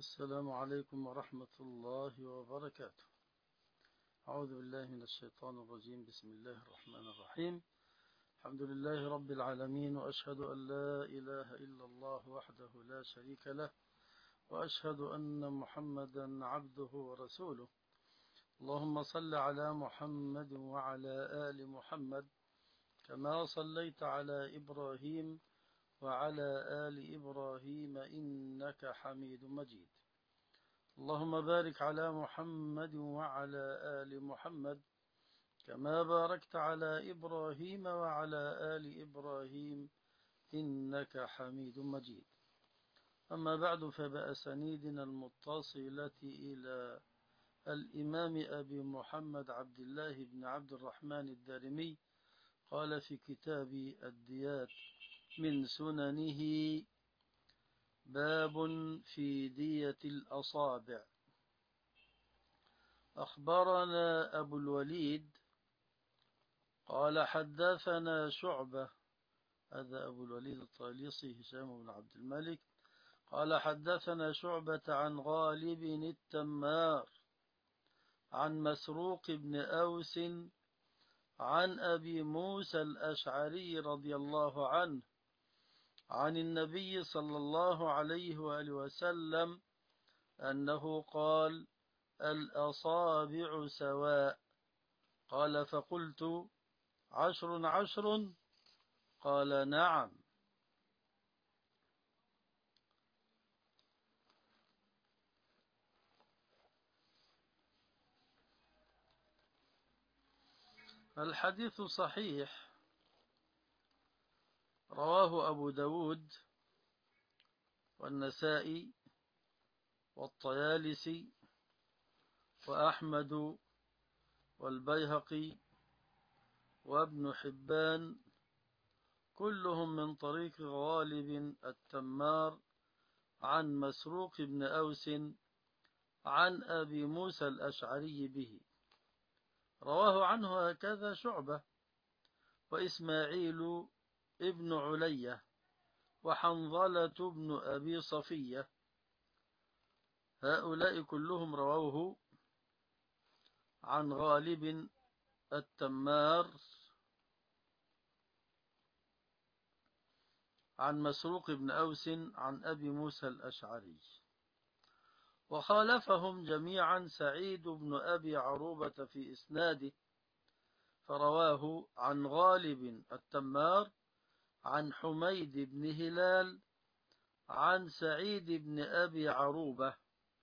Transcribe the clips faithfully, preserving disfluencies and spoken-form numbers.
السلام عليكم ورحمة الله وبركاته. أعوذ بالله من الشيطان الرجيم. بسم الله الرحمن الرحيم. الحمد لله رب العالمين، وأشهد أن لا إله إلا الله وحده لا شريك له، وأشهد أن محمدا عبده ورسوله. اللهم صل على محمد وعلى آل محمد كما صليت على إبراهيم وعلى آل إبراهيم إنك حميد مجيد. اللهم بارك على محمد وعلى آل محمد كما باركت على إبراهيم وعلى آل إبراهيم إنك حميد مجيد. أما بعد، فبأسانيدنا المتصلة إلى الإمام أبي محمد عبد الله بن عبد الرحمن الدارمي قال في كتاب الديات من سننه: باب في دية الأصابع. أخبرنا أبو الوليد قال حدثنا شعبة، هذا أبو الوليد الطالسي هشام بن عبد الملك، قال حدثنا شعبة عن غالب التمار عن مسروق بن أوس عن أبي موسى الأشعري رضي الله عنه عن النبي صلى الله عليه وآله وسلم أنه قال: الأصابع سواء. قال: فقلت: عشر عشر؟ قال: نعم. الحديث صحيح، رواه أبو داود والنسائي والطيالسي وأحمد والبيهقي وابن حبان، كلهم من طريق غالب التمار عن مسروق بن أوس عن أبي موسى الأشعري به. رواه عنه هكذا شعبة وإسماعيل ابن علية وحنظلة بن أبي صفية، هؤلاء كلهم رووه عن غالب التمار عن مسروق بن أوس عن أبي موسى الأشعري. وخالفهم جميعا سعيد بن أبي عروبة في إسناده، فرواه عن غالب التمار عن حميد بن هلال عن سعيد بن أبي عروبة.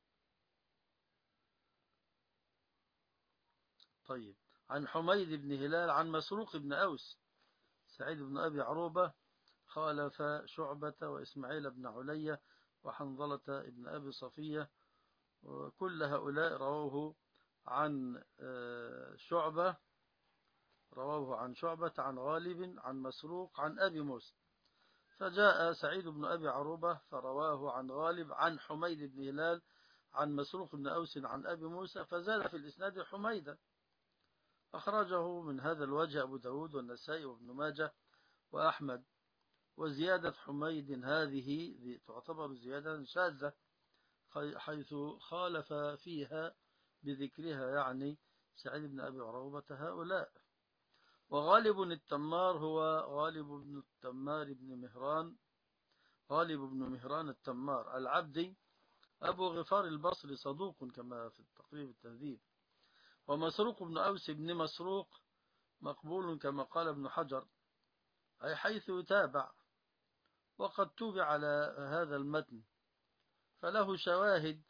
طيب، عن حميد بن هلال عن مسروق بن أوس. سعيد بن أبي عروبة خالف شعبة وإسماعيل بن علية وحنظلة بن أبي صفية، وكل هؤلاء رووه عن شعبة رووه عن شعبة عن غالب عن مسروق عن أبي موسى. فجاء سعيد بن أبي عروبة فرواه عن غالب عن حميد بن هلال عن مسروق بن أوس عن أبي موسى، فزاد في الإسناد حميدا. أخرجه من هذا الوجه أبو داود والنسائي وابن ماجه وأحمد. وزيادة حميد هذه تعتبر زيادة شاذة، حيث خالف فيها بذكرها يعني سعيد بن أبي عروبة هؤلاء. وغالب التمار هو غالب بن التمار بن مهران غالب بن مهران التمار العبدي أبو غفار البصري، صدوق كما في التقريب التهذيب. ومسروق بن أوس بن مسروق مقبول كما قال ابن حجر، أي حيث يتابع، وقد توبع على هذا المتن، فله شواهد.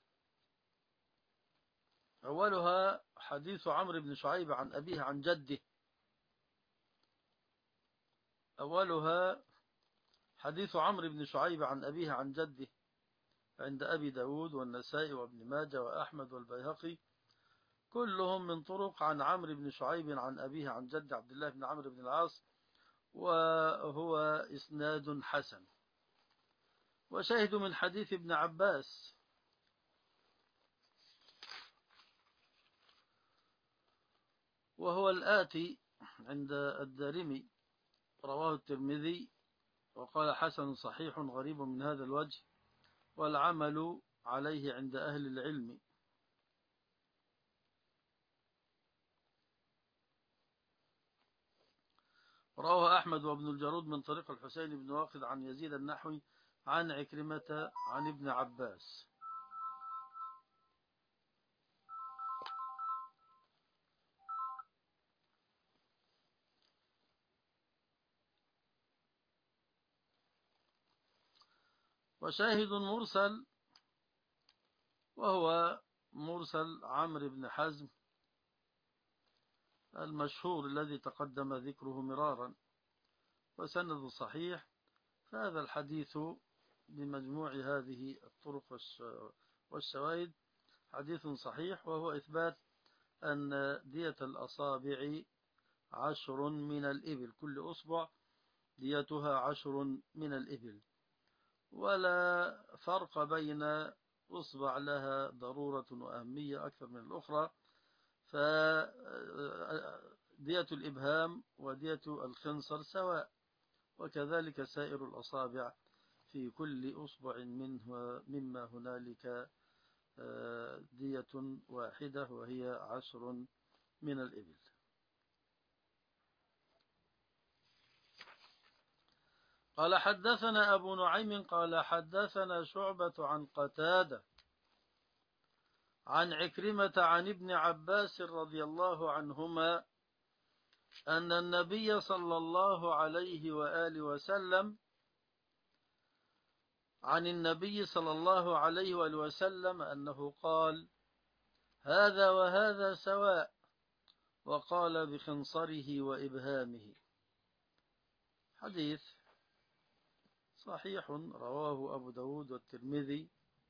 أولها حديث عمرو بن شعيب عن أبيه عن جده أولها حديث عمرو بن شعيب عن أبيه عن جده عند أبي داود والنسائي وابن ماجه وأحمد والبيهقي، كلهم من طرق عن عمرو بن شعيب عن أبيه عن جد عبد الله بن عمرو بن العاص، وهو إسناد حسن. وشاهد من حديث ابن عباس، وهو الآتي عند الدارمي، رواه الترمذي وقال حسن صحيح غريب من هذا الوجه، والعمل عليه عند أهل العلم. رواه أحمد وابن الجارود من طريق الحسين بن واقد عن يزيد النحوي عن عكرمة عن ابن عباس. وشاهد مرسل وهو مرسل عمرو بن حزم المشهور الذي تقدم ذكره مرارا، وسند صحيح. فهذا الحديث بمجموع هذه الطرق والشواهد حديث صحيح، وهو إثبات أن دية الأصابع عشر من الإبل، كل أصبع ديتها عشر من الإبل، ولا فرق بين أصبع لها ضرورة وأهمية أكثر من الأخرى. فدية الإبهام ودية الخنصر سواء، وكذلك سائر الأصابع في كل أصبع منه مما هنالك دية واحدة وهي عشر من الإبل. قال حدثنا أبو نعيم قال حدثنا شعبة عن قتادة عن عكرمة عن ابن عباس رضي الله عنهما أن النبي صلى الله عليه وآله وسلم عن النبي صلى الله عليه وآله وسلم أنه قال: هذا وهذا سواء، وقال بخنصره وإبهامه. حديث صحيح رواه أبو داود والترمذي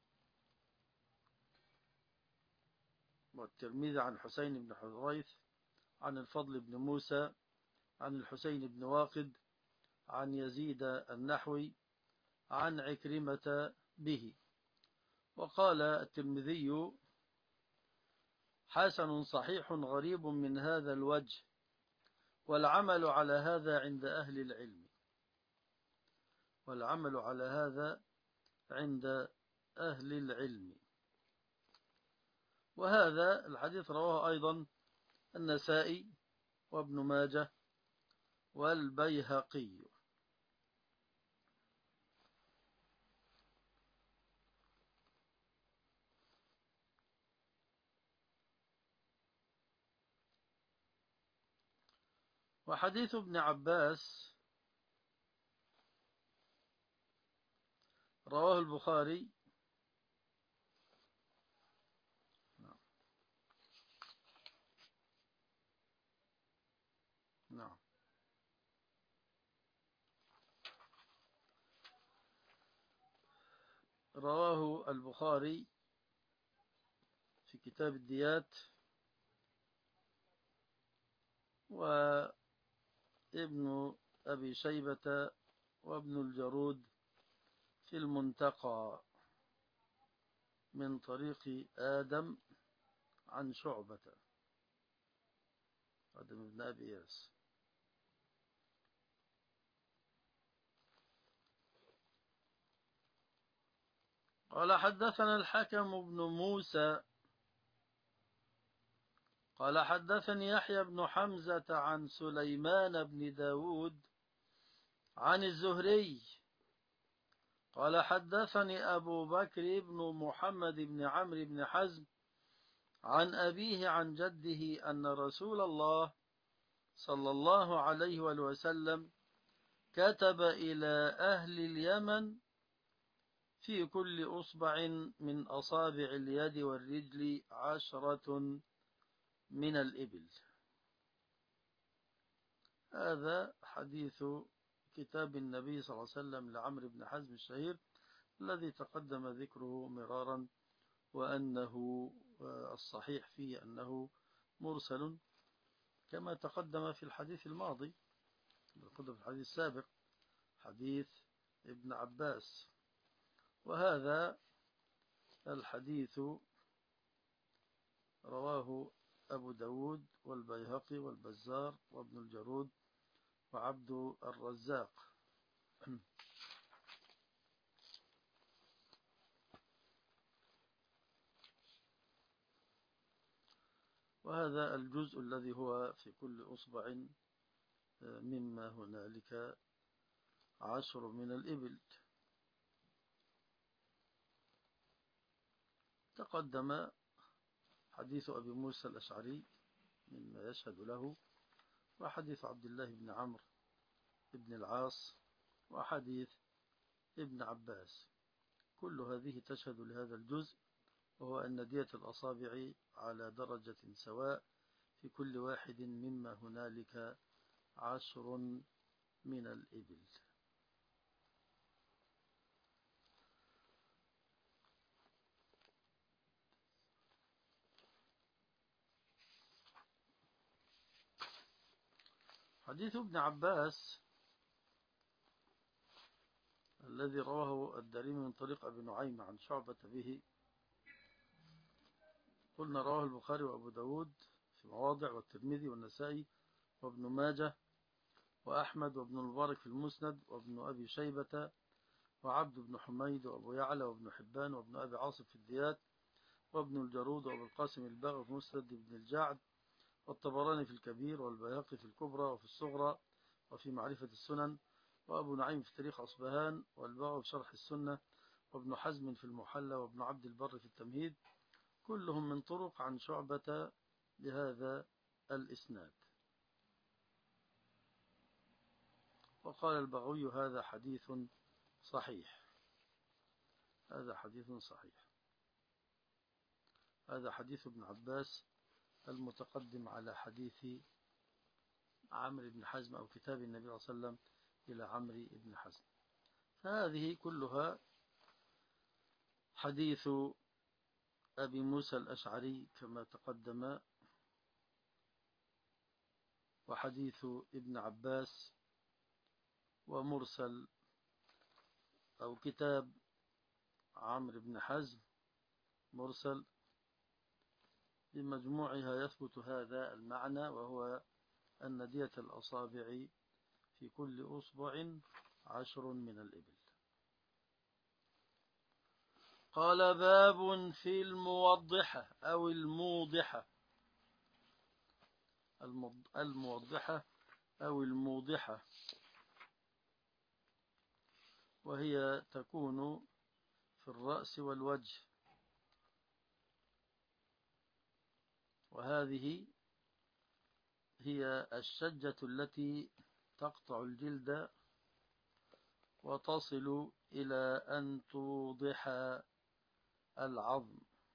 والترمذي عن حسين بن حريث عن الفضل بن موسى عن الحسين بن واقد عن يزيد النحوي عن عكرمة به. وقال الترمذي: حسن صحيح غريب من هذا الوجه، والعمل على هذا عند أهل العلم والعمل على هذا عند أهل العلم. وهذا الحديث رواه أيضا النسائي وابن ماجه والبيهقي. وحديث ابن عباس رواه البخاري نعم نعم رواه البخاري في كتاب الديات، وابن أبي شيبة وابن الجارود في المنتقى من طريق آدم عن شعبة آدم بن أبي إياس. قال حدثنا الحكم بن موسى قال حدثني يحيى بن حمزة عن سليمان بن داود عن الزهري قال حدثني أبو بكر بن محمد بن عمرو بن حزم عن أبيه عن جده أن رسول الله صلى الله عليه وسلم كتب إلى أهل اليمن في كل أصبع من أصابع اليد والرجل عشرة من الإبل. هذا حديث كتاب النبي صلى الله عليه وسلم لعمرو بن حزم الشهير الذي تقدم ذكره مرارا، وأنه الصحيح فيه أنه مرسل كما تقدم في الحديث الماضي، تقدم في الحديث السابق حديث ابن عباس. وهذا الحديث رواه أبو داود والبيهقي والبزار وابن الجارود وعبد الرزاق. وهذا الجزء الذي هو في كل أصبع مما هنالك عشر من الإبل. تقدم حديث أبي موسى الأشعري مما يشهد له، وحديث عبد الله بن عمرو بن العاص، وحديث ابن عباس، كل هذه تشهد لهذا الجزء، وهو أن دية الأصابع على درجة سواء في كل واحد مما هنالك عشر من الإبل. حديث ابن عباس الذي رواه الدارمي من طريق أبي نعيم عن شعبة به، قلنا رواه البخاري وأبو داود في مواضع، والترمذي والنسائي وابن ماجه وأحمد وابن المبارك في المسند وابن أبي شيبة وعبد بن حميد وأبو يعلى وابن حبان وابن أبي عاصم في الديات وابن الجرود وابو القاسم الباغي في مسند بن الجعد والطبراني في الكبير والبيهقي في الكبرى وفي الصغرى وفي معرفة السنن وأبو نعيم في تاريخ أصبهان والباغي في شرح السنة وابن حزم في المحلى وابن عبد البر في التمهيد، كلهم من طرق عن شعبة بهذا الإسناد. وقال البغوي هذا حديث صحيح، هذا حديث صحيح. هذا حديث ابن عباس المتقدم على حديث عمرو بن حزم أو كتاب النبي صلى الله عليه وسلم إلى عمرو بن حزم. فهذه كلها حديث أبي موسى الأشعري كما تقدم، وحديث ابن عباس، ومرسل أو كتاب عمرو بن حزم مرسل، بمجموعها يثبت هذا المعنى، وهو أن دية الأصابع في كل أصبع عشر من الإبل. قال باب في الموضحة أو الموضحة، الموضحة أو الموضحة، وهي تكون في الرأس والوجه، وهذه هي الشجة التي تقطع الجلد وتصل إلى أن توضح العظم.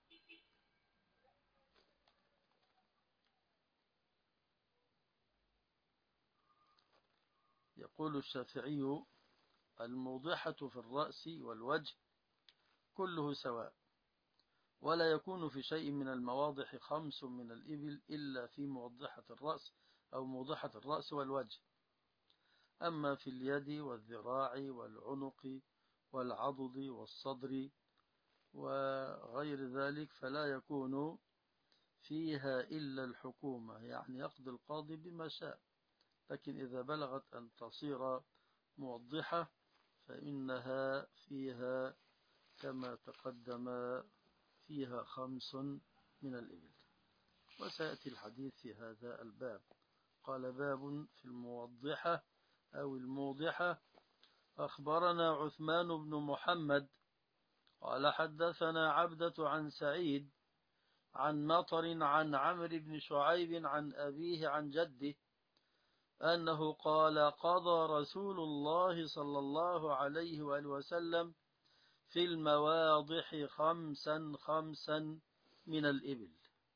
يقول الشافعي الموضحة في الرأس والوجه كله سواء، ولا يكون في شيء من المواضح خمس من الإبل إلا في موضحة الرأس أو موضحة الرأس والوجه. أما في اليد والذراع والعنق والعضد والصدر وغير ذلك فلا يكون فيها إلا الحكومة، يعني يقضي القاضي بما شاء، لكن إذا بلغت أن تصير موضحة فإنها فيها كما تقدم فيها خمس من الإبل، وسيأتي الحديث في هذا الباب. قال باب في الموضحة أو الموضحة. أخبرنا عثمان بن محمد قال حدثنا عبدة عن سعيد عن مطر عن عمرو بن شعيب عن أبيه عن جده أنه قال قضى رسول الله صلى الله عليه وآله وسلم في المواضح خمسا خمسا من الإبل.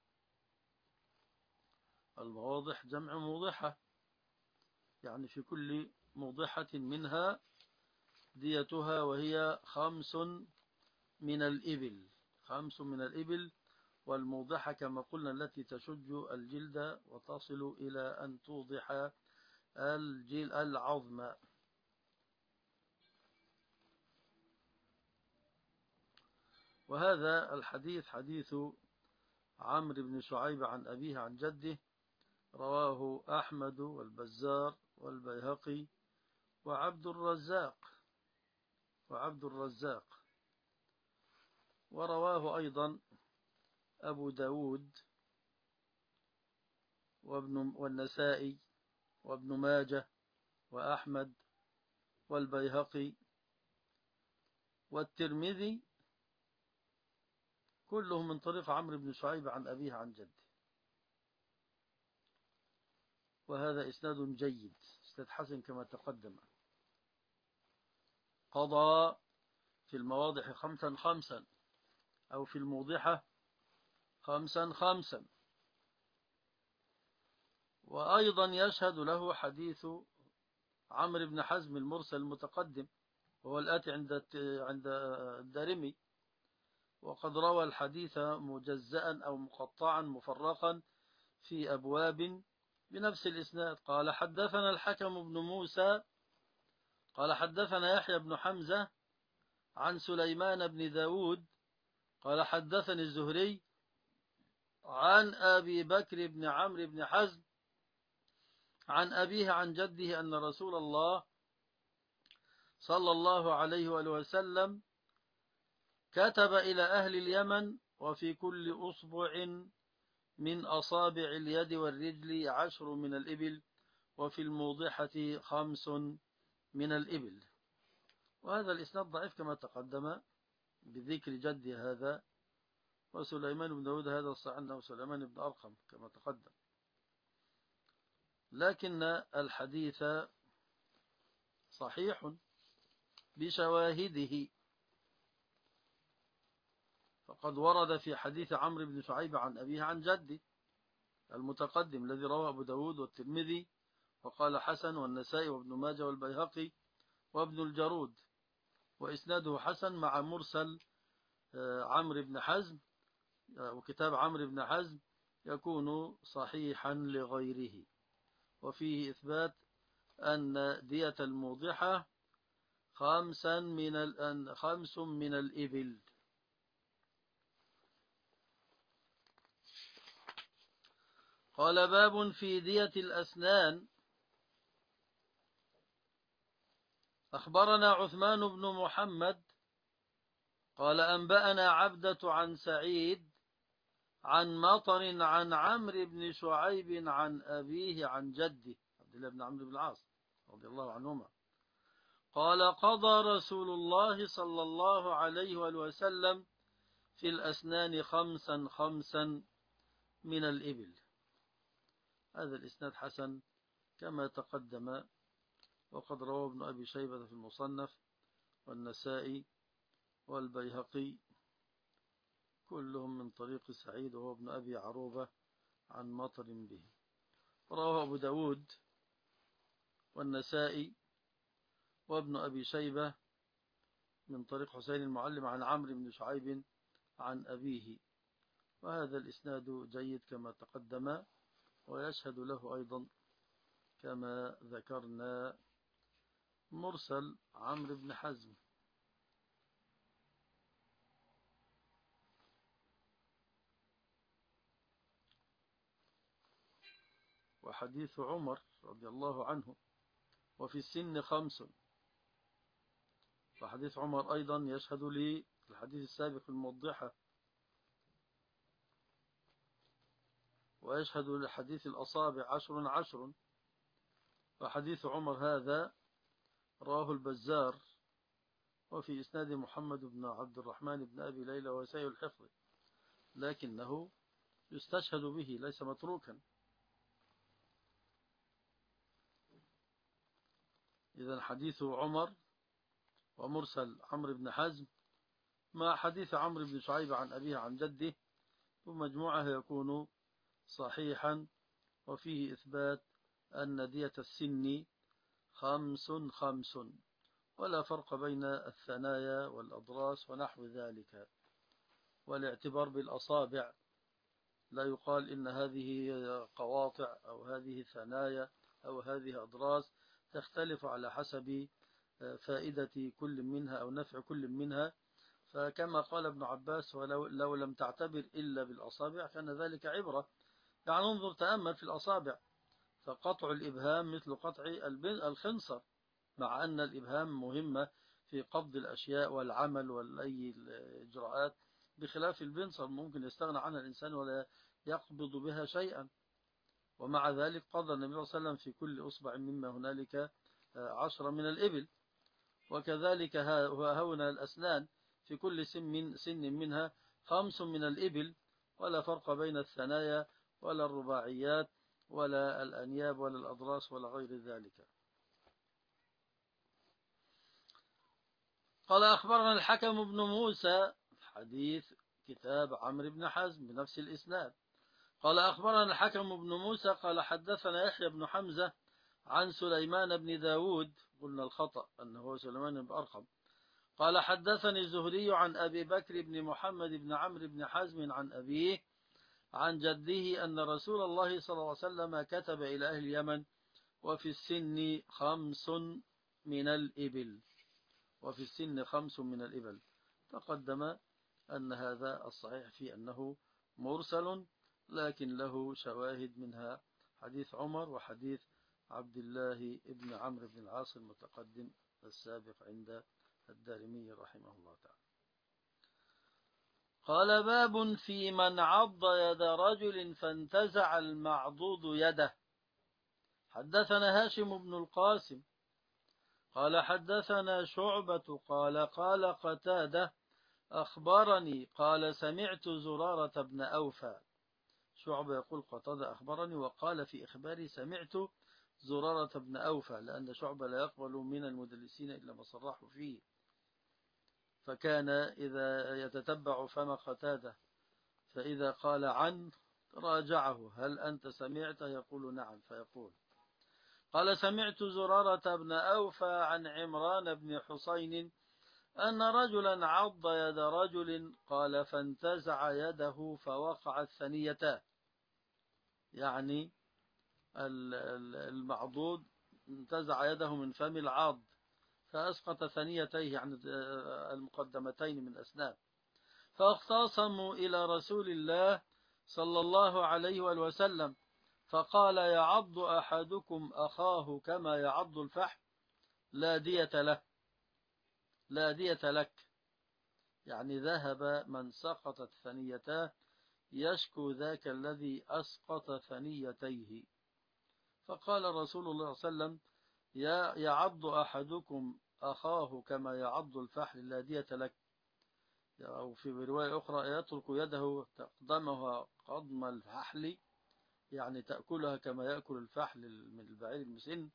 المواضح جمع موضحة، يعني في كل موضحة منها ديتها، وهي خمس من الإبل، خمس من الإبل. والموضحة كما قلنا التي تشج الجلد وتصل إلى أن توضح الجلد العظم. وهذا الحديث حديث عمرو بن شعيب عن أبيه عن جده، رواه أحمد والبزار والبيهقي وعبد الرزاق وعبد الرزاق ورواه أيضا أبو داود وابن والنسائي وابن ماجه وأحمد والبيهقي والترمذي، كلهم من طريق عمرو بن شعيب عن أبيه عن جده. وهذا إسناد جيد، إسناد حسن كما تقدم. قضى في المواضح خمسا خمسا، أو في الموضحة خمسا خمسا. وأيضا يشهد له حديث عمرو بن حزم المرسل المتقدم، وهو الآتي عند عند الدارمي، وقد روى الحديث مجزأ أو مقطعا مفرقا في أبواب بنفس الإسناد. قال حدثنا الحكم بن موسى قال حدثنا يحيى بن حمزة عن سليمان بن داود قال حدثني الزهري عن أبي بكر بن عمرو بن حزم عن أبيه عن جده أن رسول الله صلى الله عليه وآله وسلم كتب إلى أهل اليمن: وفي كل أصبع من أصابع اليد والرجل عشر من الإبل، وفي الموضحة خمس من الإبل. وهذا الإسناد ضعيف كما تقدم بذكر جد هذا، وسليمان بن داود هذا الصحيح أنه سليمان بن أرقم كما تقدم، لكن الحديث صحيح بشواهده. فقد ورد في حديث عمرو بن شعيب عن أبيه عن جده المتقدم الذي رواه أبو داود والترمذي وقال حسن، والنسائي وابن ماجه والبيهقي وابن الجرود، وإسناده حسن مع مرسل عمرو بن حزم، وكتاب عمرو بن حزم يكون صحيحا لغيره. وفيه إثبات أن دية الموضحة خمسا من خمس من الإبل. قال باب في دية الأسنان. أخبرنا عثمان بن محمد قال أنبأنا عبدة عن سعيد عن مطر عن عمرو بن شعيب عن أبيه عن جده عبد الله بن عمرو بن العاص رضي الله عنهما قال قضى رسول الله صلى الله عليه وسلم في الأسنان خمسا خمسا من الإبل. هذا الإسناد حسن كما تقدم، وقد رواه ابن أبي شيبة في المصنف والنسائي والبيهقي كلهم من طريق سعيد وهو ابن أبي عروبة عن مطر به. رواه أبو داود والنسائي وابن أبي شيبة من طريق حسين المعلم عن عمرو بن شعيب عن أبيه، وهذا الإسناد جيد كما تقدم، ويشهد له أيضا كما ذكرنا مرسل عمرو بن حزم. وحديث عمر رضي الله عنه وفي السن خمس، وحديث عمر أيضا يشهد لي الحديث السابق الموضحة، ويشهد لحديث الأصابع عشر عشر. وحديث عمر هذا رواه البزار، وفي إسناد محمد بن عبد الرحمن بن أبي ليلى وسيء الحفظ، لكنه يستشهد به ليس متروكا. إذن حديث عمر ومرسل عمرو بن حزم مع حديث عمرو بن شعيب عن أبيه عن جده ومجموعه يكون صحيحا، وفيه إثبات أن دية السن خمس خمس، ولا فرق بين الثنايا والأضراس ونحو ذلك. والاعتبار بالأصابع، لا يقال إن هذه قواطع أو هذه ثنايا أو هذه أضراس، تختلف على حسب فائدة كل منها أو نفع كل منها. فكما قال ابن عباس ولو لو لم تعتبر إلا بالأصابع كان ذلك عبرة، يعني انظر تأمل في الأصابع، فقطع الإبهام مثل قطع الخنصر، مع أن الإبهام مهمة في قبض الأشياء والعمل والأي الإجراءات، بخلاف البنصر ممكن يستغنى عنها الإنسان ولا يقبض بها شيئا. ومع ذلك قضى النبي صلى الله عليه وسلم في كل أصبع مما هنالك عشرة من الإبل، وكذلك هنا الأسنان في كل سن سن منها خمس من الإبل، ولا فرق بين الثنايا ولا الرباعيات ولا الأنياب ولا الأضراس ولا غير ذلك. قال أخبرنا الحكم بن موسى، حديث كتاب عمرو بن حزم بنفس الإسناد. قال أخبرنا الحكم بن موسى قال حدثنا يحيى بن حمزة عن سليمان بن داود، قلنا الخطأ أنه هو سليمان بن أرقم. قال حدثني الزهري عن أبي بكر بن محمد بن عمرو بن حزم عن أبيه عن جده أن رسول الله صلى الله عليه وسلم كتب إلى أهل اليمن وفي السن خمس من الإبل، وفي السن خمس من الإبل. تقدم أن هذا الصحيح في أنه مرسل، لكن له شواهد منها حديث عمر وحديث عبد الله بن عمرو بن العاص المتقدم السابق عند الدارمي رحمه الله تعالى. قال باب في من عض يد رجل فانتزع المعضوض يده. حدثنا هاشم بن القاسم قال حدثنا شعبة قال قال قتادة أخبرني قال سمعت زرارة بن أوفى. شعبة يقول قتادة أخبرني، وقال في إخباري سمعت زرارة بن أوفى، لأن شعبة لا يقبل من المدلسين إلا ما صرحوا فيه، فكان إذا يتتبع فم قتادة فإذا قال عن راجعه هل أنت سمعت؟ يقول نعم، فيقول قال سمعت زرارة بن أوفى عن عمران بن حسين أن رجلا عض يد رجل قال فانتزع يده فوقع الثنيتان، يعني المعضود انتزع يده من فم العاض فأسقط ثنيتيه عن المقدمتين من أسنان، فاختصموا إلى رسول الله صلى الله عليه وسلم فقال يعض أحدكم أخاه كما يعض الفحم لا دية له، لا دية لك، يعني ذهب من سقطت ثنيتاه يشكو ذاك الذي أسقط ثنيتيه. فقال رسول الله صلى الله عليه وسلم يعض أحدكم أخاه كما يعض الفحل لا دية لك، أو في رواية أخرى يترك يده تقدمها قضم الفحل، يعني تأكلها كما يأكل الفحل من البعير المسن،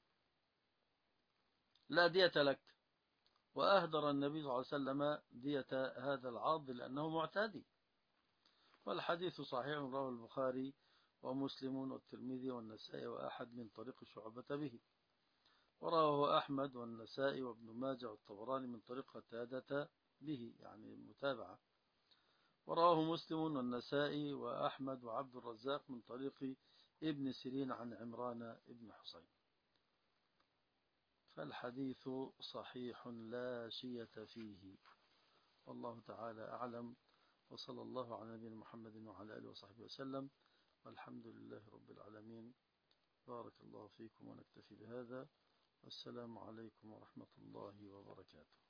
لا دية لك. وأهدر النبي صلى الله عليه وسلم دية هذا العاض لأنه معتدي. والحديث صحيح رواه البخاري ومسلم والترمذي والنسائي وأحد من طريق شعبة به، ورواه أحمد والنسائي وابن ماجه والطبراني من طريق قتادة به، يعني متابعة، ورواه مسلم والنسائي وأحمد وعبد الرزاق من طريق ابن سيرين عن عمران ابن حسين. فالحديث صحيح لا شية فيه، والله تعالى أعلم، وصلى الله على نبينا محمد وعلى آله وصحبه وسلم، والحمد لله رب العالمين. بارك الله فيكم، ونكتفي بهذا، والسلام عليكم ورحمة الله وبركاته.